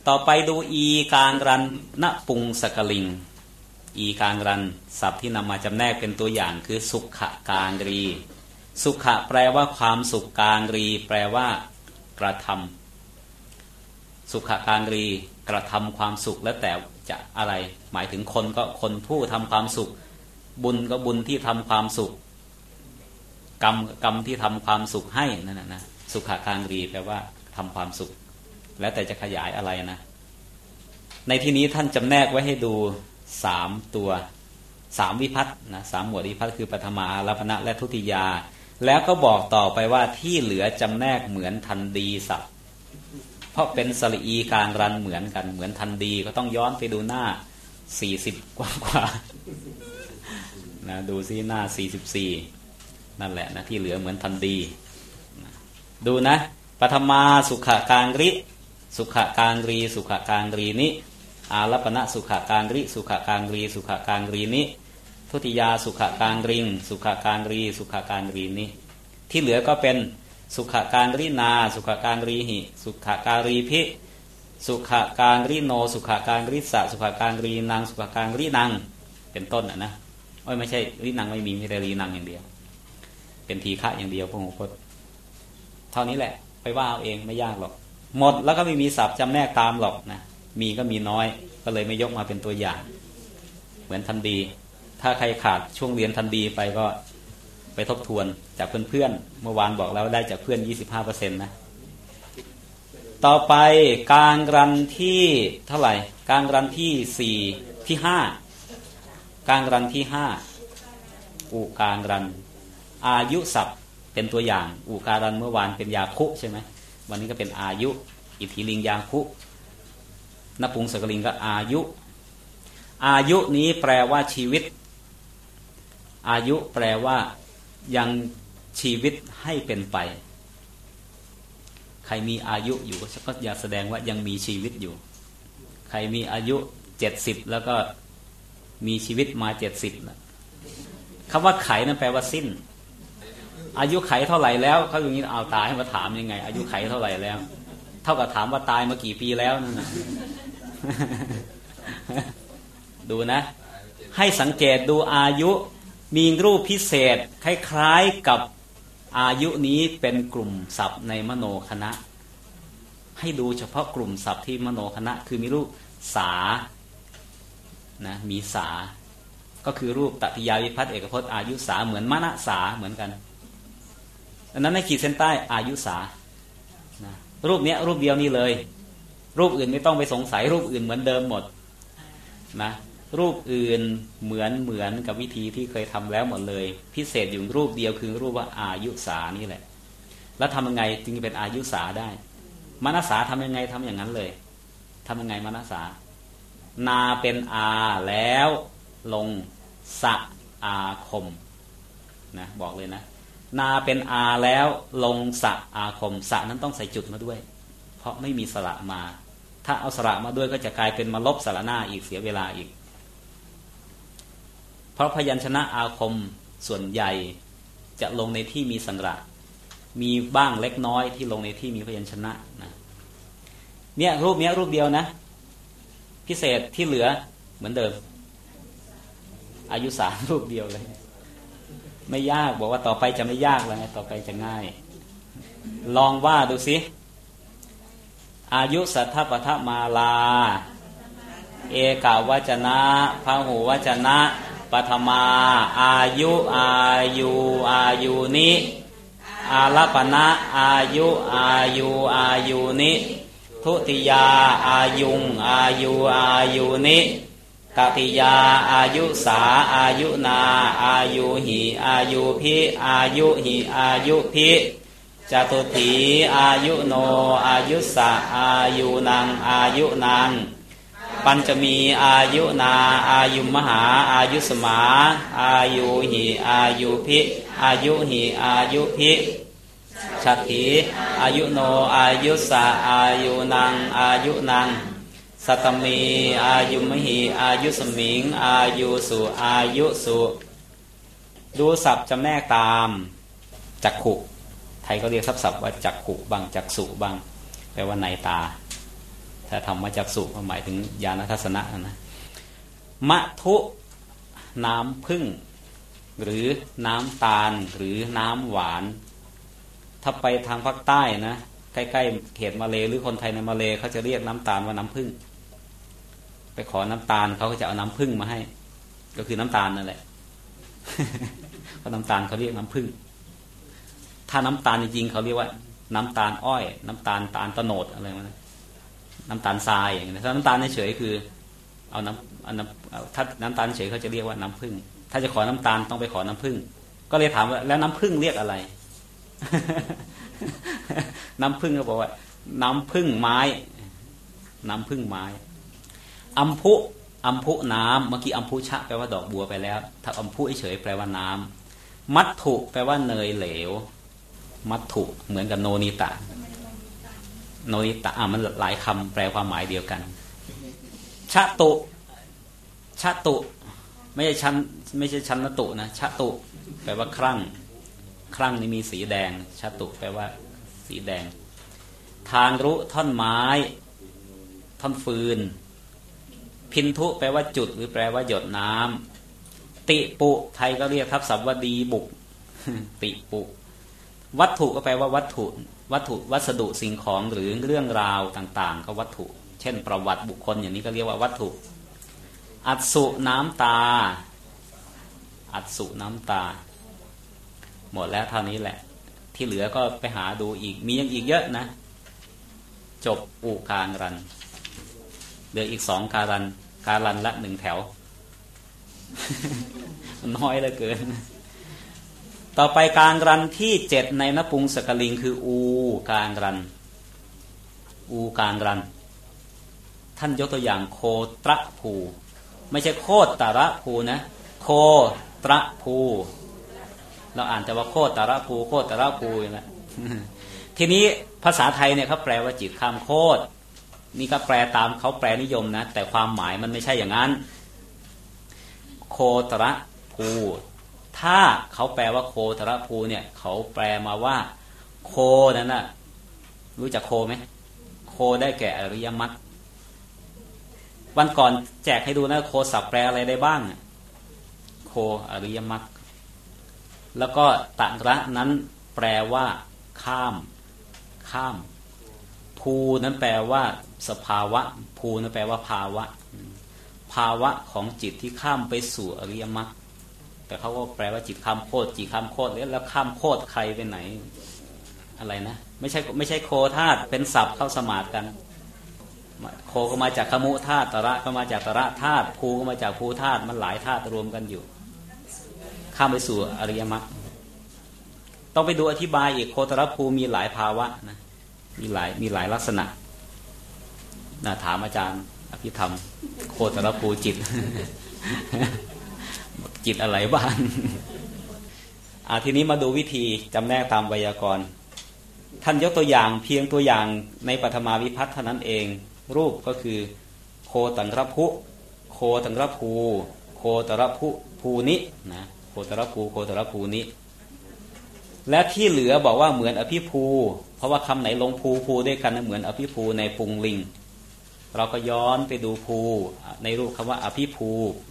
ต่อไปดูอีกางรันณปุงสกลิงอีกางรันศัพท์ที่นำมาจำแนกเป็นตัวอย่างคือสุขการีสุขะแปลว่าความสุขการีแปลว่ากระทำสุขการีกระทำความสุขแล้วแต่จะอะไรหมายถึงคนก็คนผู้ทำความสุขบุญก็บุญที่ทำความสุขกรรมที่ทำความสุขให้นั่นนะสุขการีแปลว่าทำความสุขแล้วแต่จะขยายอะไรนะในที่นี้ท่านจำแนกไว้ให้ดู3ตัว3วิภัตนะ3หมวดวิภัตคือปฐมาอารัปณะและทุติยาแล้วก็บอกต่อไปว่าที่เหลือจำแนกเหมือนทันดีศัพท์เพราะเป็นสระอีกลางรันเหมือนกันเหมือนทันดีก็ต้องย้อนไปดูหน้า40กว่านะดูซิหน้า44นั่นแหละนะที่เหลือเหมือนทันดีดูนะปฐมาสุขการิสุขการีสุขการีนิอารัปณะสุขการิสุขการีสุขการีนิทุติยาสุขการิงสุขการีสุขการีนิที่เหลือก็เป็นสุขการินาสุขการีหิสุขการีพิสุขการิโนสุขการิสะสุขการีนางสุขการีนางเป็นต้นนะไม่ใช่รินางไม่มีแต่รีนางอย่างเดียวเป็นทีฆะอย่างเดียวพหูพจน์เท่านี้แหละไปว่าเอาเองไม่ยากหรอกหมดแล้วก็ไม่มีศัพท์จำแนกตามหรอกนะมีก็มีน้อยก็เลยไม่ยกมาเป็นตัวอย่างเหมือนทันดีถ้าใครขาดช่วงเรียนทันดีไปก็ไปทบทวนจากเพื่อนๆเมื่อวานบอกแล้วได้จากเพื่อน 25% นะต่อไปกลางรันที่เท่าไหร่กลางรันที่4ที่5กลางรันที่5อุกลางรันอายุศัพท์เป็นตัวอย่างอุกลางรันเมื่อวานเป็นยาคุใช่ไหมวันนี้ก็เป็นอายุอิทธิลิงยาคุนปุงสกลิงก็อายุอายุนี้แปลว่าชีวิตอายุแปลว่ายังชีวิตให้เป็นไปใครมีอายุอยู่ก็อย่าแสดงว่ายังมีชีวิตอยู่ใครมีอายุ70แล้วก็มีชีวิตมา70นะคำว่าไขนั้นแปลว่าสิ้นอายุไขเท่าไหร่แล้วเขาอย่างนี้เอาตายให้มาถามยังไงอายุไขเท่าไหร่แล้วเท่ากับถามว่าตายมากี่ปีแล้วนั่นนะดูนะให้สังเกตดูอายุมีรูปพิเศษคล้ายๆกับอายุนี้เป็นกลุ่มศัพท์ในมโนคณะให้ดูเฉพาะกลุ่มศัพท์ที่มโนคณะคือมีรูปสานะมีสาก็คือรูปตติยาวิภัตติเอกพจน์อายุสาเหมือนมณสาเหมือนกันอันนั้นในขีดเส้นใต้อายุสานะรูปนี้รูปเดียวนี้เลยรูปอื่นไม่ต้องไปสงสัยรูปอื่นเหมือนเดิมหมดนะรูปอื่นเหมือนกับวิธีที่เคยทำแล้วหมดเลยพิเศษอยู่รูปเดียวคือรูปว่าอายุสานี่แหละแล้วทำยังไงจึงจะเป็นอายุสาได้มนสาทำยังไงทำอย่างนั้นเลยทำยังไงมนสานาเป็นอาแล้วลงสะอาคมนะบอกเลยนะนาเป็นอาแล้วลงสะอาคมสะนั้นต้องใส่จุดมาด้วยเพราะไม่มีสระมาถ้าเอาสระมาด้วยก็จะกลายเป็นมาลบสระหน้าอีกเสียเวลาอีกเพราะพยัญชนะอาคมส่วนใหญ่จะลงในที่มีสระมีบ้างเล็กน้อยที่ลงในที่มีพยัญชนะนะเนี่ยรูปเนี้ยรูปเดียวนะพิเศษที่เหลือเหมือนเดิมอายุ3รูปเดียวเลยไม่ยากบอกว่าต่อไปจะไม่ยากแล้วไงต่อไปจะง่ายลองว่าดูสิอายุสัทธปทมาลาเอกาวจนะพหูวจนะปฐมาอายุอายุนิอารัปณะอายุนิทุติยาอายุนิตติยาอายุสาอายุนาอายุหิอายุพิอายุหิอายุพิจตุถีอายุโนอายุสะอายุนังอายุนังปัญจมีอายุนาอายุมหาอายุสมาอายุหิอายุพิอายุหิอายุพิฉัตถีอายุโนอายุสะอายุนังอายุนังสัตมีอายุมหิอายุสมิงอายุสุอายุสุดูศัพท์จำแนกตามจักขุไทยก็เรียกศัพท์ว่าจักขุบางจักสุบางแปลว่าในตาถ้าธรรมจักษุหมายถึงญาณทัศนะนะมัทุน้ำผึ้งหรือน้ำตาลหรือน้ำหวานถ้าไปทางภาคใต้นะใกล้ๆเขตมาเลหรือคนไทยในมาเลเขาจะเรียกน้ำตาลว่าน้ำผึ้งไปขอน้ำตาลเขาก็จะเอาน้ำผึ้งมาให้ก็คือน้ำตาลนั่นแหละ เพราะน้ำตาลเขาเรียกน้ำผึ้งถ้าน้ำตาลจริงๆเขาเรียกว่าน้ำตาลอ้อยน้ำตาลโตนดอะไรมาน้ำตาลทรายอย่างนี้ถ้าน้ำตาลเฉยๆคือเอาถ้าน้ำตาลเฉยเขาจะเรียกว่าน้ำผึ้งถ้าจะขอน้ำตาลต้องไปขอน้ำผึ้งก็เลยถามว่าแล้วน้ำผึ้งเรียกอะไร น้ำผึ้งเขาบอกว่าน้ำผึ้งไม้น้ำผึ้งไม้อัมพุน้ำเมื่อกี้อัมพุชะแปลว่าดอกบัวไปแล้วถ้าอัมพุเฉยแปลว่าน้ำมัตถุแปลว่าเนยเหลวมัตถุเหมือนกับโนนิตะมันหลายคำแปลความหมายเดียวกันชะตุไม่ใช่ชันนตุนะชะตุแปลว่าครั่งนี่มีสีแดงชะตุแปลว่าสีแดงทางรุท่อนไม้ท่อนฟืนพินทุแปลว่าจุดหรือแปลว่าหยดน้ำติปุไทยก็เรียกทับศัพท์ว่าดีบุก ติปุวัตถุก็แปลว่าวัตถุวัสดุสิ่งของหรือเรื่องราวต่างๆก็วัตถุเช่นประวัติบุคคลอย่างนี้ก็เรียกว่าวัตถุอัสสุน้ำตาหมดแล้วเท่านี้แหละที่เหลือก็ไปหาดูอีกมียังอีกเยอะนะจบอุการันเหลืออีก2การันละ1แถว น้อยเหลือเกินต่อไปการรันที่7ในนปุงสกลิงคืออูการรันท่านยกตัวอย่างโคตรภูไม่ใช่โคตรภูนะโคตรภูเราอ่านแต่ว่าโคตรภูอย่างนั้น ทีนี้ภาษาไทยเนี่ยเขาแปลว่าจิตข้ามโคตรนี่ก็แปลตามเขาแปลนิยมนะแต่ความหมายมันไม่ใช่อย่างนั้นโคตรภูถ้าเขาแปลว่าโคตรภูเนี่ยเขาแปลมาว่าโคนั้นน่ะรู้จักโคไหมโคได้แก่อริยมรรควันก่อนแจกให้ดูนะโคศัพท์แปลอะไรได้บ้างโคอริยมรรคแล้วก็ตระนั้นแปลว่าข้ามภูนั้นแปลว่าสภาวะภูนั้นแปลว่าภาวะของจิตที่ข้ามไปสู่อริยมรรคแต่เขาก็แปลว่าจิตข้ามโคตรแล้วข้ามโคตรใครไปไหนอะไรนะไม่ใช่โคธาตุเป็นศัพท์เข้าสมาธิกันโคก็มาจากขมุธาตุตระก็มาจากตระธาตุภูก็มาจากภูธาตุมันหลายธาตุรวมกันอยู่ข้ามไปสู่อริยมรรคต้องไปดูอธิบายอีกโคตรภูมีหลายภาวะนะมีหลายลักษณะถามอาจารย์อภิธรรมโคตรภูจิต จิตอะไรบ้างทีนี้มาดูวิธีจำแนกตามไวยากรณ์ท่านยกตัวอย่างเพียงตัวอย่างในปฐมาวิภัตติเท่านั้นเองรูปก็คือโคตังรพุโคตังรภูโคตรภูนินะโคตรภูนิและที่เหลือบอกว่าเหมือนอภิภูเพราะว่าคำไหนลงภูด้วยกันเหมือนอภิภูในปุงลิงเราก็ย้อนไปดูภูในรูปคำว่าอภิภู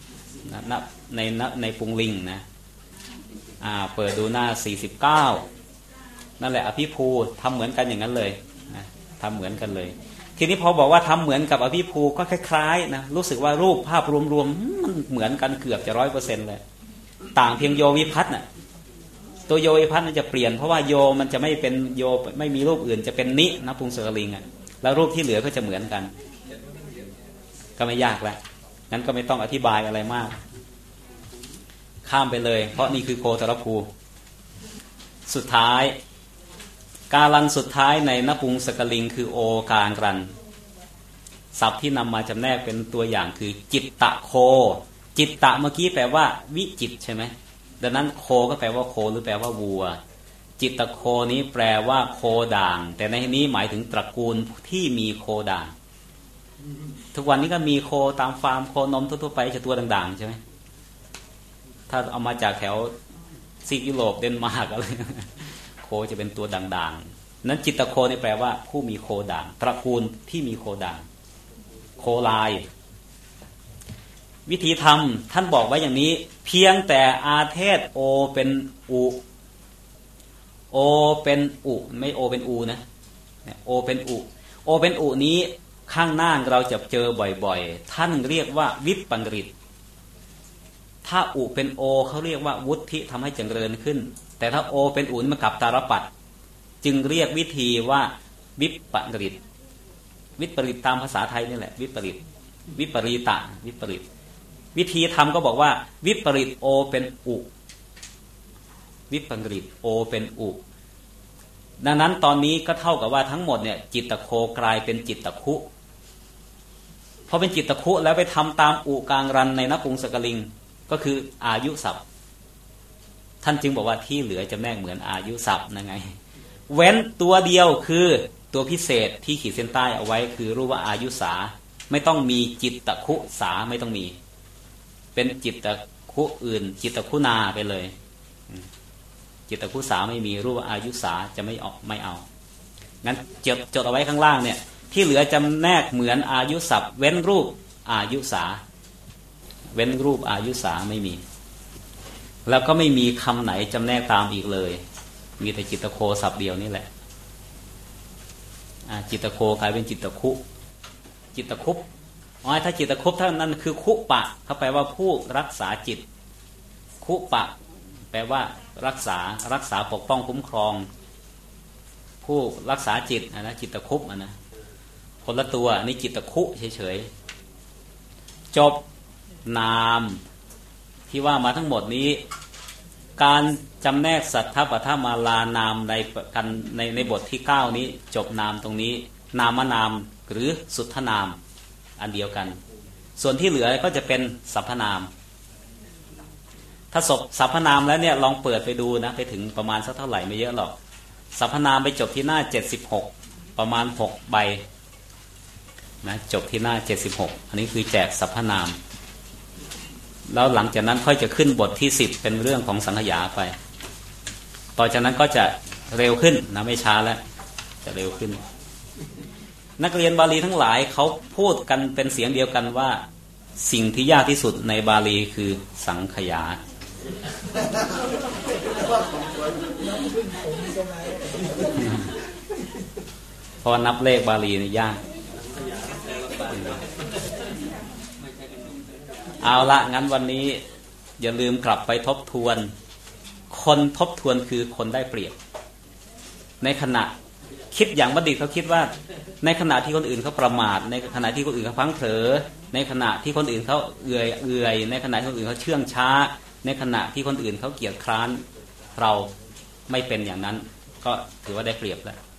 ในปุงลิงนะเปิดดูหน้า49นั่นแหละอภิภูทำเหมือนกันอย่างนั้นเลยนะทำเหมือนกันเลยทีนี้พอบอกว่าทำเหมือนกับอภิภูก็คล้ายๆนะรู้สึกว่ารูปภาพรวมๆมันเหมือนกันเกือบจะ 100% เลยต่างเพียงโยวิภัตน่ะตัวโยวิภัตมันจะเปลี่ยนเพราะว่าโยมันจะไม่เป็นโยไม่มีรูปอื่นจะเป็นนินะปุงสกลิงแล้วรูปที่เหลือก็จะเหมือนกันก็ไม่ยากแล้วนั้นก็ไม่ต้องอธิบายอะไรมากข้ามไปเลยเพราะนี่คือโคตรภูสุดท้ายการันสุดท้ายในนปุงสกลิงคือโอการรันศัพท์ที่นำมาจำแนกเป็นตัวอย่างคือจิตตะโคจิตตะเมื่อกี้แปลว่าวิจิตใช่ไหมดังนั้นโคก็แปลว่าโคหรือแปลว่าวัวจิตตะโคนี้แปลว่าโคด่างแต่ในที่นี้หมายถึงตระกูลที่มีโคด่างทุกวันนี้ก็มีโคตามฟาร์มโคนมทั่วๆไปจะตัวด่างๆใช่ไหมถ้าเอามาจากแถวซีกยุโรปเดนมาร์กอะไรโคจะเป็นตัวด่างๆนั้นจิตตะโคนี่แปลว่าผู้มีโคด่างตระกูลที่มีโคด่างลายวิธีทำท่านบอกไว้อย่างนี้เพียงแต่อาเทศโอเป็นอุโอเป็นอุไม่โอเป็นอูนะโอเป็นอุโอเป็นอุนี้ข้างหน้าเราจะเจอบ่อยๆท่านเรียกว่าวิปปังริตถ้าอุเป็นโอเขาเรียกว่าวุฒิทำให้เจริญขึ้นแต่ถ้าโอเป็นอุนมากับตาลปัดจึงเรียกวิธีว่าวิปปังริตวิปริตตามภาษาไทยนี่แหละวิปริตวิปริตะวิปริตวิธีทำก็บอกว่าวิปริตโอเป็นอุวิปริตโอเป็นอุดังนั้นตอนนี้ก็เท่ากับว่าทั้งหมดเนี่ยจิตตโคกลายเป็นจิตตคุพอเป็นจิตตคุแล้วไปทำตามอุกางรันในนปุงสกลิงก็คืออายุศัพท์ท่านจึงบอกว่าที่เหลือจะแนกเหมือนอายุศัพท์นั่นไงเว้นตัวเดียวคือตัวพิเศษที่ขีดเส้นใต้เอาไว้คือรูปว่าอายุสาไม่ต้องมีจิตตคุสาไม่ต้องมีเป็นจิตตคุอื่นจิตตคุนาไปเลยจิตตคุสาไม่มีรูปว่าอายุสาจะไม่เอางั้นจดเอาไว้ข้างล่างเนี่ยที่เหลือจำแนกเหมือนอายุศัพท์เว้นรูปอายุสาเว้นรูปอายุสาไม่มีแล้วก็ไม่มีคำไหนจำแนกตามอีกเลยมีแต่จิตตโคศัพท์เดียวนี่แหละจิตตโคกลายเป็นจิตตคุจิตตคุปถ้าจิตตคุปเท่านั้นคือคุปะเขาแปลว่าผู้รักษาจิตคุปะแปลว่ารักษาปกป้องคุ้มครองผู้รักษาจิตนะจิตตคุปนะคนละตัวนี่จิตตคุเฉยๆจบนามที่ว่ามาทั้งหมดนี้การจำแนกสัทธปทมาลานามในบทที่9นี้จบนามตรงนี้นามนามหรือสุทธนามอันเดียวกันส่วนที่เหลือก็จะเป็นสรรพนามถ้าสรรพนามแล้วเนี่ยลองเปิดไปดูนะไปถึงประมาณสักเท่าไหร่ไม่เยอะหรอกสรรพนามไปจบที่หน้า76ประมาณ6ใบนะจบที่หน้า76อันนี้คือแจกสรรพนามแล้วหลังจากนั้นค่อยจะขึ้นบทที่10เป็นเรื่องของสังขยาไปต่อจากนั้นก็จะเร็วขึ้นนะไม่ช้าแล้วจะเร็วขึ้นนักเรียนบาลีทั้งหลายเขาพูดกันเป็นเสียงเดียวกันว่าสิ่งที่ยากที่สุดในบาลีคือสังขยาเพราะนับเลขบาลีนี่ยากเอาละงั้นวันนี้อย่าลืมกลับไปทบทวนคนทบทวนคือคนได้เปรียบในขณะคิดอย่างบัณฑิตเขาคิดว่าในขณะที่คนอื่นเขาประมาทในขณะที่คนอื่นเขาพลั้งเผลอในขณะที่คนอื่นเขาเอื่อยในขณะที่คนอื่นเขาเชื่องช้าในขณะที่คนอื่นเขาเกียจคร้านเราไม่เป็นอย่างนั้นก็ถือว่าได้เปรียบแล้ว